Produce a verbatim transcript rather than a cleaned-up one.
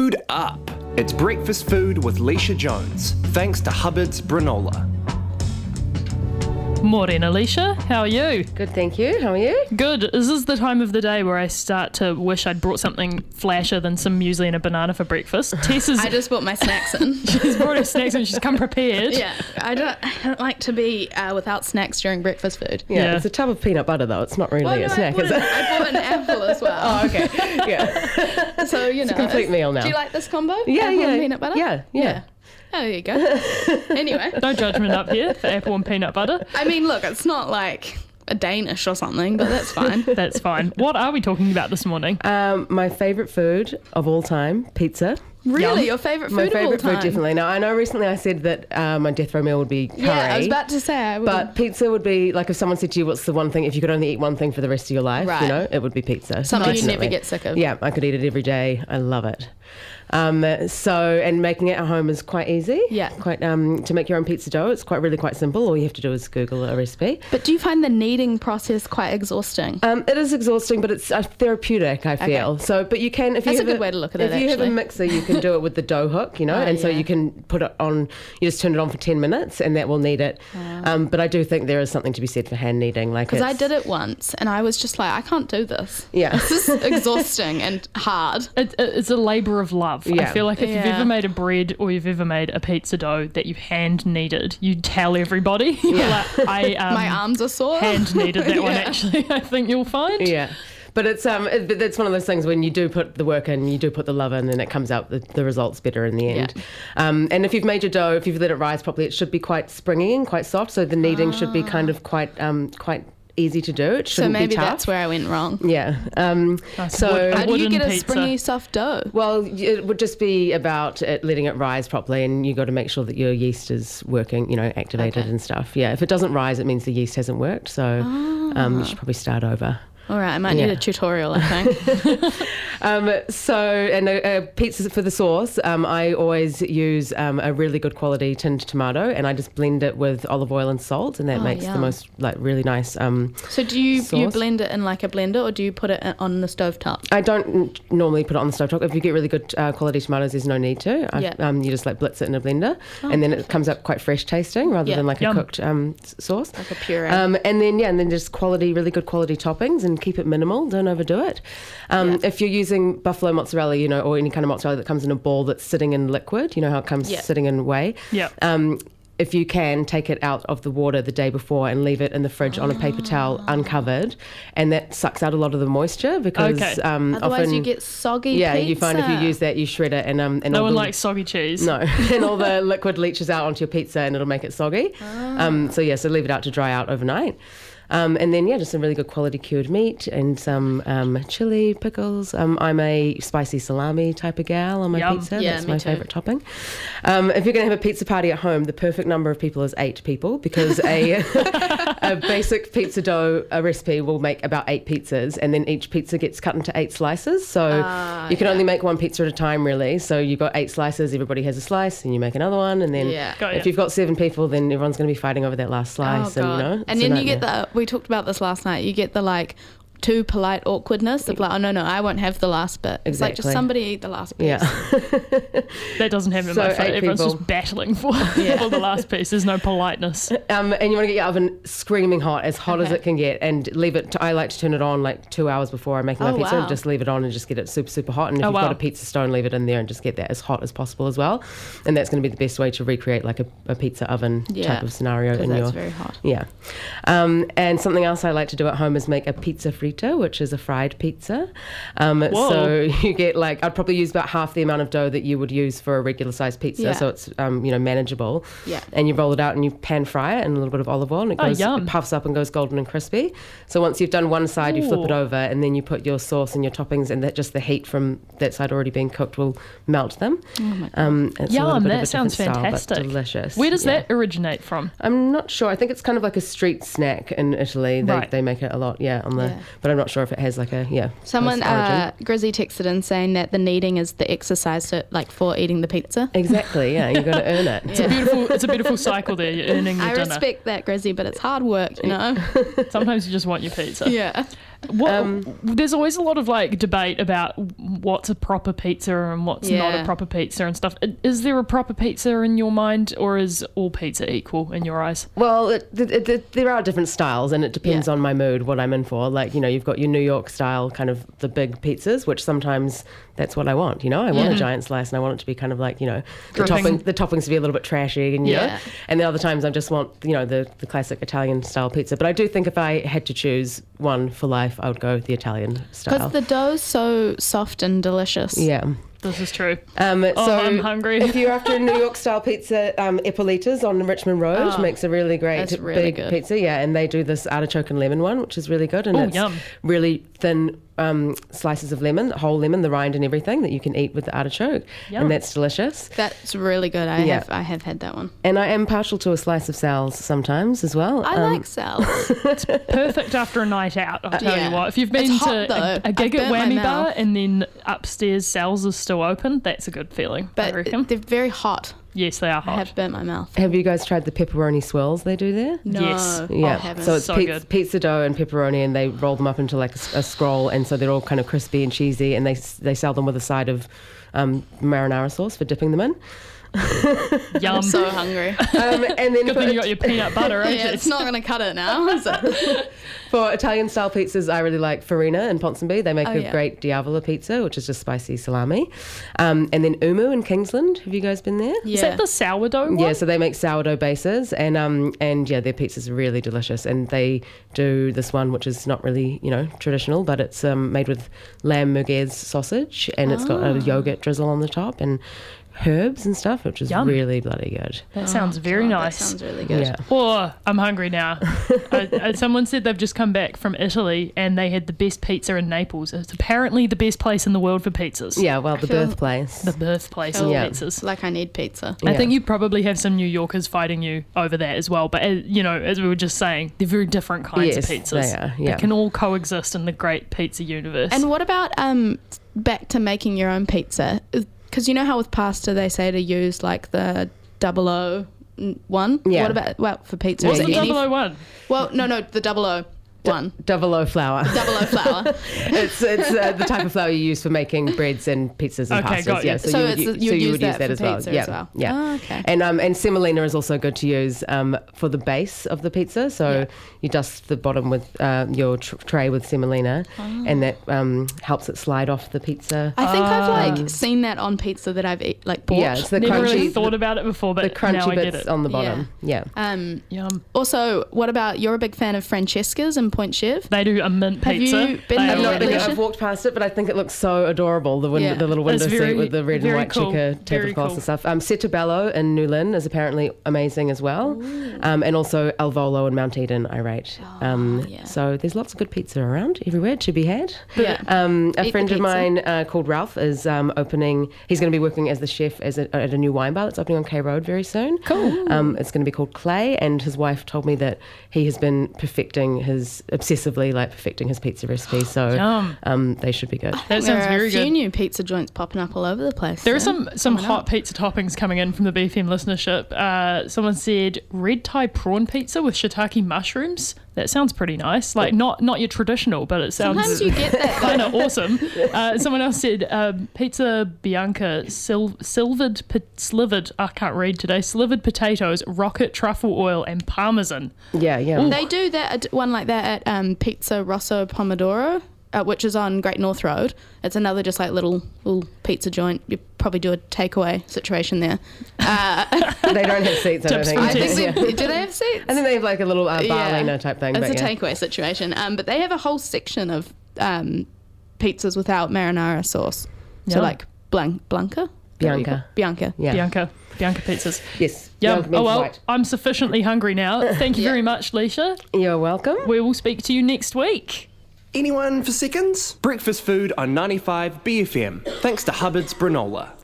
Food up! It's breakfast food with Leisha Jones, thanks to Hubbard's Granola. Morning, Alicia. How are you? Good, thank you. How are you? Good. This is the time of the day where I start to wish I'd brought something flashier than some muesli and a banana for breakfast. Tess is... I just brought my snacks in. She's brought her snacks and she's come prepared. Yeah, I don't, I don't like to be uh, without snacks during breakfast food. Yeah, Yeah. It's a tub of peanut butter, though. It's not really Well, a no, snack, I, bought is an, it? I bought an apple as well. Oh, okay. Yeah. So, you know. It's a complete meal now. Do you like this combo? Yeah, apple yeah. and peanut butter? Yeah, yeah. Oh, there you go. Anyway. No judgment up here for apple and peanut butter. I mean, look, it's not like a Danish or something, but that's fine. That's fine. What are we talking about this morning? Um, my favourite food of all time, pizza. Really? Yum. Your favourite food My of all favourite time? food, definitely. Now, I know recently I said that uh, my death row meal would be curry. Yeah, I was about to say. I would But pizza would be, like if someone said to you, what's the one thing, if you could only eat one thing for the rest of your life, Right. you know, it would be pizza. Something you definitely. never get sick of. Yeah, I could eat it every day. I love it. Um, so, and making it at home is quite easy. Yeah. Quite, um, to make your own pizza dough, it's quite really quite simple. All you have to do is Google a recipe. But do you find the kneading process quite exhausting? Um, it is exhausting, but it's uh, therapeutic, I feel. Okay. So, but you can, if you That's have a good way to look at if it, you have a actually. mixer, you can do it with the dough hook, you know, Oh, and so yeah. you can put it on, you just turn it on for ten minutes and that will knead it. Um, but I do think there is something to be said for hand kneading. Like Because I it's- did it once and I was just like, I can't do this. Yeah. This is exhausting and hard. It, it- it's a labour of love. I Yeah. feel like if you've Yeah. ever made a bread or you've ever made a pizza dough that you've hand kneaded, you tell everybody. You're Yeah. like, I um, My arms are sore. hand kneaded that one Yeah. actually, I think you'll find. Yeah. But it's um, it, but it's one of those things when you do put the work in, you do put the love in, and it comes out the, the results better in the end. Yeah. Um, and if you've made your dough, if you've let it rise properly, it should be quite springy and quite soft. So the kneading should be kind of quite um, quite easy to do. It So shouldn't maybe be tough. that's where I went wrong. Yeah. Um, Nice so wood- How do you wooden get a pizza. springy soft dough? well, it would just be about it, letting it rise properly, and you got to make sure that your yeast is working, you know, activated Okay. and stuff. Yeah. If it doesn't rise, it means the yeast hasn't worked. So um, you should probably start over. All right, I might need Yeah. a tutorial, I think. Um, so, and a, a pizza for the sauce, um, I always use um, a really good quality tinned tomato, and I just blend it with olive oil and salt, and that Oh, makes the yum. most like really nice. Um, So do you, you Sauce? blend it in like a blender or do you put it in- on the stovetop? I don't n- normally put it on the stovetop. If you get really good uh, quality tomatoes, there's no need to. I, Yeah. um, you just like blitz it in a blender, Oh, and then it perfect. comes up quite fresh tasting rather Yeah. than like Yum. a cooked um, s- sauce. Like a puree. Um, and then yeah, and then just quality, really good quality toppings, and keep it minimal. Don't overdo it. Um, Yeah. If you're using buffalo mozzarella, you know, or any kind of mozzarella that comes in a ball that's sitting in liquid, you know how it comes Yeah. sitting in whey. Yeah. Um, if you can, take it out of the water the day before and leave it in the fridge on a paper towel uncovered, and that sucks out a lot of the moisture because Okay. um, Otherwise often you get soggy yeah, pizza. you find if you use that, you shred it, and um, and No all one the, likes soggy cheese. no, and all the liquid leaches out onto your pizza, and it'll make it soggy. Um, so yeah, so leave it out to dry out overnight. Um, and then, yeah, just some really good quality cured meat and some um, chili, pickles. Um, I'm a spicy salami type of gal on my Yum. pizza. Yeah, That's me my too. favourite topping. Um, if you're going to have a pizza party at home, the perfect number of people is eight people because a, a basic pizza dough a recipe will make about eight pizzas, and then each pizza gets cut into eight slices. So Ah, you can yeah. only make one pizza at a time, really. So you've got eight slices, everybody has a slice, and you make another one. And then Yeah. Got ya. if you've got seven people, then everyone's going to be fighting over that last slice. Oh, and, God. you know, and it's a then you get nightmare. the, we talked about this last night, you get the like too polite awkwardness of like, oh no, no, I won't have the last bit. It's like just Exactly. somebody eat the last piece. Yeah. That doesn't happen in So my flat. eight Everyone's people. just battling for, Yeah. for the last piece. There's no politeness. Um, and you want to get your oven screaming hot, as hot as Okay. it can get, and leave it. To, I like to turn it on like two hours before I'm making my Oh, pizza. wow. Just leave it on and just get it super, super hot. And if Oh, you've wow. got a pizza stone, leave it in there and just get that as hot as possible as well. And that's going to be the best way to recreate like a, a pizza oven Yeah, type of scenario Because in that's your. very hot. Yeah. Um, and something else I like to do at home is make a pizza frita, which is a fried pizza. Um, Whoa. so you get like, I'd probably use about half the amount of dough that you would use for a regular sized pizza. Yeah. So it's, um, you know, manageable. Yeah. And you roll it out and you pan fry it in a little bit of olive oil, and it Oh, goes, yum. it puffs up and goes golden and crispy. So once you've done one side, you flip it Ooh. over, and then you put your sauce and your toppings, and that just the heat from that side already being cooked will melt them. Oh my God. Um, it's a little Yum, bit that of a sounds different style, but fantastic. delicious. Where does Yeah. that originate from? I'm not sure. I think it's kind of like a street snack in Italy. They, Right. they make it a lot, yeah, on the. Yeah. But I'm not sure if it has like a yeah. Someone, close origin. uh, Grizzy texted in saying that the kneading is the exercise to, like for eating the pizza. Exactly, yeah. You got to earn it. It's a beautiful, it's a beautiful cycle there. You're earning your I dinner. respect that, Grizzy, but it's hard work, you know? Sometimes you just want your pizza. yeah. What, Um, there's always a lot of like debate about what's a proper pizza and what's not Yeah. a proper pizza and stuff. Is there a proper pizza in your mind, or is all pizza equal in your eyes? Well, it, it, it, there are different styles, and it depends Yeah. on my mood, what I'm in for. Like, you know, you've got your New York style, kind of the big pizzas, which sometimes that's what I want. You know, I want a giant slice, and I want it to be kind of like, you know, the Dripping. topping, the toppings to be a little bit trashy, and you Yeah. know. And then other times I just want, you know, the the classic Italian style pizza. But I do think if I had to choose one for life, I would go with the Italian style. Because the dough's so soft and delicious. yeah. This is true. Um, Oh, so I'm hungry. if you're after a New York style pizza, um, Ippolita's on Richmond Road Oh, makes a really great that's really big good. pizza. Yeah, and they do this artichoke and lemon one, which is really good, and Oh, it's yum. really thin um, slices of lemon, whole lemon, the rind and everything that you can eat with the artichoke, Yum. and that's delicious. That's really good. I Yeah. have I have had that one. And I am partial to a slice of Sal's sometimes as well. I Um, like Sal's. Perfect after a night out, I'll tell Yeah. you what. If you've It's been hot, to though. a, a I've gig at burnt my Whammy Bar mouth. and then upstairs Sal's is still open, that's a good feeling, I But reckon. they're very hot. Yes, they are I hot. have burnt my mouth. Have you guys tried the pepperoni swirls they do there? No, Yes. I Yeah, haven't. so it's So pizza, good. pizza dough and pepperoni, and they roll them up into like a, a scroll, and so they're all kind of crispy and cheesy, and they they sell them with a side of um, marinara sauce for dipping them in. Yum. I'm so hungry. Um, and then Good for, thing you got your peanut butter, ain't yeah, it? it's not going to cut it now, is it? for Italian style pizzas, I really like Farina and Ponsonby. They make Oh, a yeah. great Diavola pizza, which is just spicy salami. Um, and then Umu in Kingsland. Have you guys been there? Yeah. Is that the sourdough one? Yeah, so they make sourdough bases, and um, and yeah, their pizza's really delicious. And they do this one, which is not really, you know, traditional, but it's um, made with lamb merguez sausage, and it's got a yogurt drizzle on the top and herbs and stuff, which is Yum. really bloody good. That sounds very God, nice. That sounds really good. Yeah. Oh, I'm hungry now. uh, uh, someone said they've just come back from Italy and they had the best pizza in Naples. It's apparently the best place in the world for pizzas. Yeah, well, the feel- birthplace. The birthplace Feel of Yeah. pizzas. Like I need pizza. I Yeah. think you probably have some New Yorkers fighting you over that as well. But, uh, you know, as we were just saying, they're very different kinds Yes, of pizzas. they are, yeah. They can all coexist in the great pizza universe. And what about um back to making your own pizza? Because you know how with pasta they say to use like the double O one. Yeah. What about well for pizza? What's is the it any- double oh one? Well, no, no, the double O one. Double O flour. Double O flour. it's it's uh, the type of flour you use for making breads and pizzas and Okay, pastas. got you. Yeah, So you would, it's- u- you'd so you use would that use that for as well. pizza yeah, as well. yeah. Oh, okay. And um and semolina is also good to use um for the base of the pizza. So Yeah. you dust the bottom with uh, your tr- tray with semolina, and that um helps it slide off the pizza. I think I've Um, like seen that on pizza that I've eat, like bought. yeah, it's the Never crunchy really thought the, about it before, but the crunchy now I get bits it. on the bottom. Yeah. Um, Yum. also, what about you're a big fan of Francesca's and Point Chev? They do a mint Have pizza. you been They there are I've not yet, been. really Alicia? I've walked past it, but I think it looks so adorable. The window, Yeah. the little window It's very- seat with the red and very white cool. checker Very tablecloths cool. and stuff. Um, Settebello in New Lynn is apparently amazing as well, um, and also Al Volo in Mount Eden. I rate. Um, Oh, yeah. So there's lots of good pizza around everywhere to be had. Yeah. Um, a Eat the friend of pizza. mine uh, called Ralph is um, opening. He's going to be working as the chef as a, at a new wine bar that's opening on K Road very soon. Cool. Um, it's going to be called Clay, and his wife told me that he has been perfecting his obsessively like perfecting his pizza recipe. So Yum. um, they should be good. That there sounds are very a few good. new pizza joints popping up all over the place. There are so some some coming hot up. pizza toppings coming in from the B F M listenership. Uh, someone said red Thai prawn pizza with shiitake mushrooms. That sounds pretty nice. Like not not your traditional, but it sounds Sometimes you get that. kind of awesome. Uh, someone else said um, pizza bianca, sil- silvered, po- slivered. I can't read today. Slivered potatoes, rocket truffle oil, and parmesan. Yeah, yeah. They do that one like that at um, Pizza Rosso Pomodoro, uh, which is on Great North Road. It's another just like little little pizza joint. You probably do a takeaway situation there. Uh, They don't have seats. I don't Tips think. from I think Yeah. they, do they have seats? I think they have like a little uh, Yeah. barlina type thing. It's but a yeah. takeaway situation. Um, but they have a whole section of um, pizzas without marinara sauce. So Yum. like Blan- Blanca? Bianca. Bianca. Yeah. Bianca, Bianca pizzas. Yes. Yum. Young Oh well, means I'm sufficiently hungry now. Thank you Yeah. very much, Leisha. white. You're welcome. We will speak to you next week. Anyone for seconds? Breakfast food on ninety-five B F M. Thanks to Hubbard's Granola.